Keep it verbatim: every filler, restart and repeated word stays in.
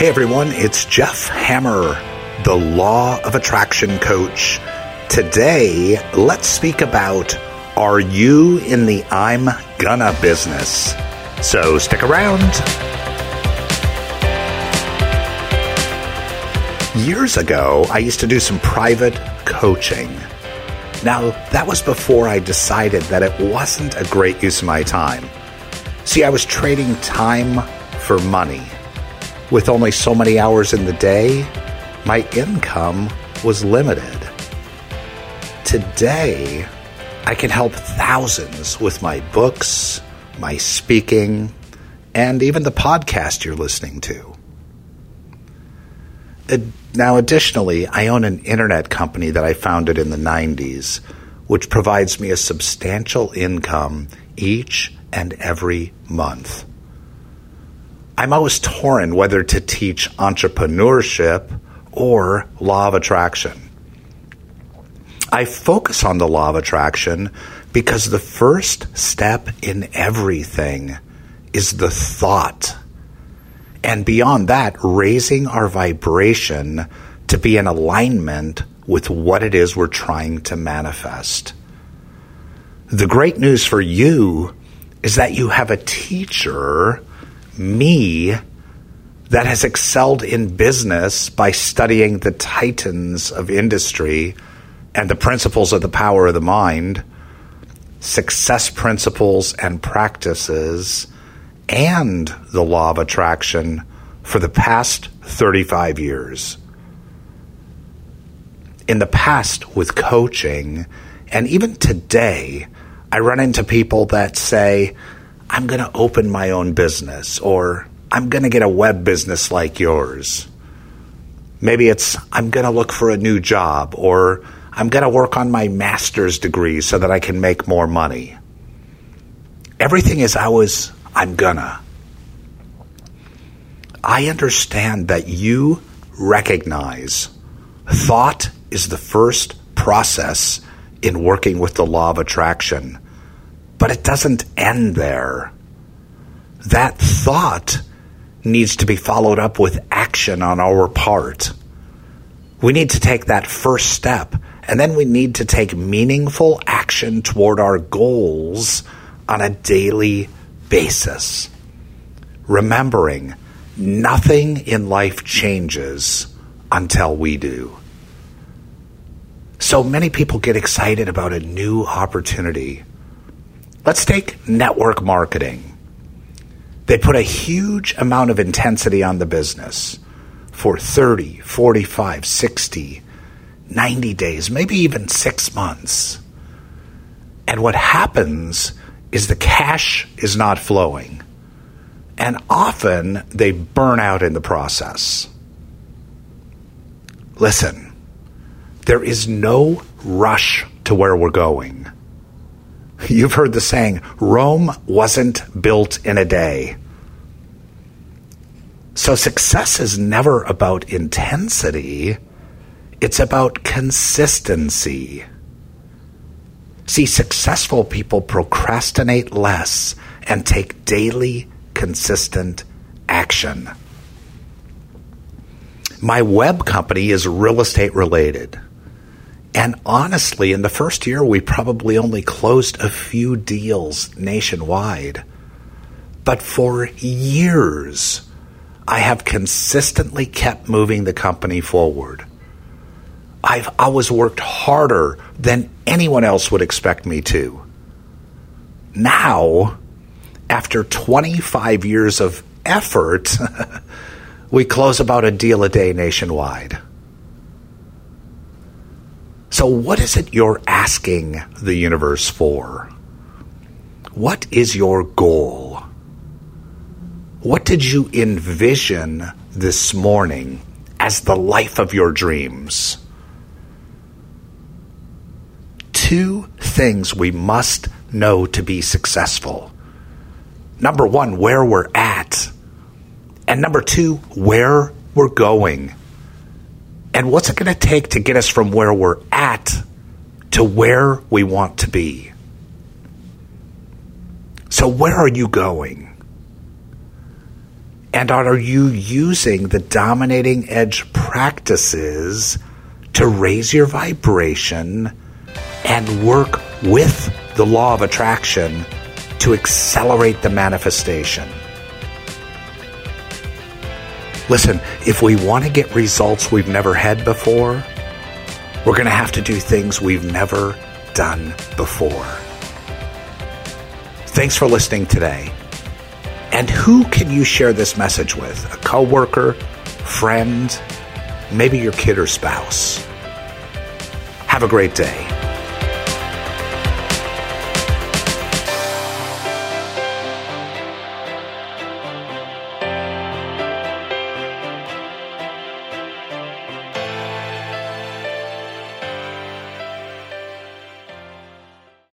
Hey everyone, it's Jeff Hammer, the Law of Attraction Coach. Today, let's speak about, are you in the I'm gonna business? So stick around. Years ago, I used to do some private coaching. Now, that was before I decided that it wasn't a great use of my time. See, I was trading time for money. With only so many hours in the day, my income was limited. Today, I can help thousands with my books, my speaking, and even the podcast you're listening to. Now, additionally, I own an internet company that I founded in the nineties, which provides me a substantial income each and every month. I'm always torn whether to teach entrepreneurship or law of attraction. I focus on the law of attraction because the first step in everything is the thought. And beyond that, raising our vibration to be in alignment with what it is we're trying to manifest. The great news for you is that you have a teacher, me, that has excelled in business by studying the titans of industry and the principles of the power of the mind, success principles and practices, and the law of attraction for the past thirty-five years. In the past, with coaching, and even today, I run into people that say, I'm going to open my own business, or I'm going to get a web business like yours. Maybe it's, I'm going to look for a new job, or I'm going to work on my master's degree so that I can make more money. Everything is always, I'm gonna. I understand that you recognize thought is the first process in working with the law of attraction. But it doesn't end there. That thought needs to be followed up with action on our part. We need to take that first step, and then we need to take meaningful action toward our goals on a daily basis. Remembering, nothing in life changes until we do. So many people get excited about a new opportunity. Let's take network marketing. They put a huge amount of intensity on the business for thirty, forty-five, sixty, ninety days, maybe even six months. And what happens is the cash is not flowing. And often they burn out in the process. Listen, there is no rush to where we're going. You've heard the saying, Rome wasn't built in a day. So success is never about intensity. It's about consistency. See, successful people procrastinate less and take daily, consistent action. My web company is real estate related. And honestly, in the first year, we probably only closed a few deals nationwide. But for years, I have consistently kept moving the company forward. I've always worked harder than anyone else would expect me to. Now, after twenty-five years of effort, we close about a deal a day nationwide. So what is it you're asking the universe for? What is your goal? What did you envision this morning as the life of your dreams? Two things we must know to be successful. Number one, where we're at. And number two, where we're going. And what's it going to take to get us from where we're at to where we want to be? So where are you going? And are you using the dominating edge practices to raise your vibration and work with the law of attraction to accelerate the manifestation? Listen, if we want to get results we've never had before, we're going to have to do things we've never done before. Thanks for listening today. And who can you share this message with? A coworker, friend, maybe your kid or spouse. Have a great day.